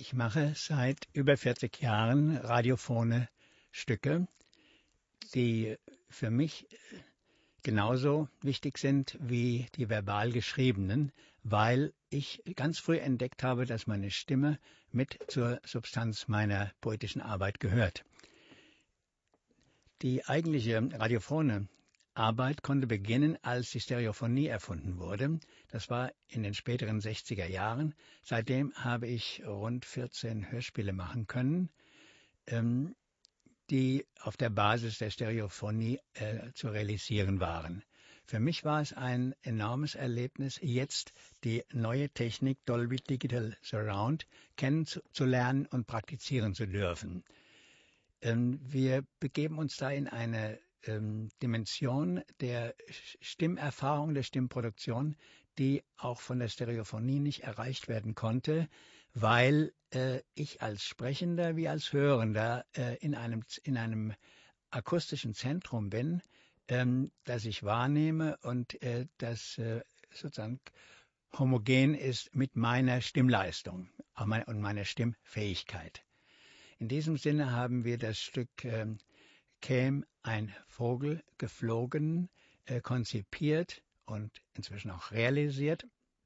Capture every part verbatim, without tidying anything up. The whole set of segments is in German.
Ich mache seit über vierzig Jahren radiophone Stücke, die für mich genauso wichtig sind wie die verbal geschriebenen, weil ich ganz früh entdeckt habe, dass meine Stimme mit zur Substanz meiner poetischen Arbeit gehört. Die eigentliche radiophone Arbeit konnte beginnen, als die Stereophonie erfunden wurde. Das war in den späteren sechziger Jahren. Seitdem habe ich rund vierzehn Hörspiele machen können, ähm, die auf der Basis der Stereophonie äh, zu realisieren waren. Für mich war es ein enormes Erlebnis, jetzt die neue Technik Dolby Digital Surround kennenzulernen und praktizieren zu dürfen. Ähm, wir begeben uns da in eine ähm, Dimension der Stimmerfahrung, der Stimmproduktion, die auch von der Stereophonie nicht erreicht werden konnte, weil äh, ich als Sprechender wie als Hörender äh, in einem, in einem akustischen Zentrum bin, ähm, das ich wahrnehme und äh, das äh, sozusagen homogen ist mit meiner Stimmleistung und meiner Stimmfähigkeit. In diesem Sinne haben wir das Stück ähm, Käm ein Vogel geflogen, äh, konzipiert und inzwischen auch realisiert.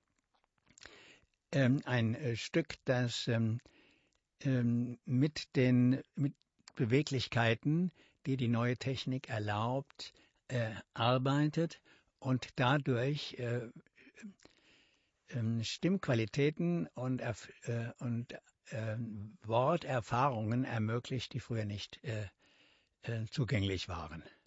Ähm, ein äh, Stück, das ähm, ähm, mit den mit Beweglichkeiten, die die neue Technik erlaubt, äh, arbeitet und dadurch äh, äh, Stimmqualitäten und, äh, und äh, Worterfahrungen ermöglicht, die früher nicht äh, äh, zugänglich waren.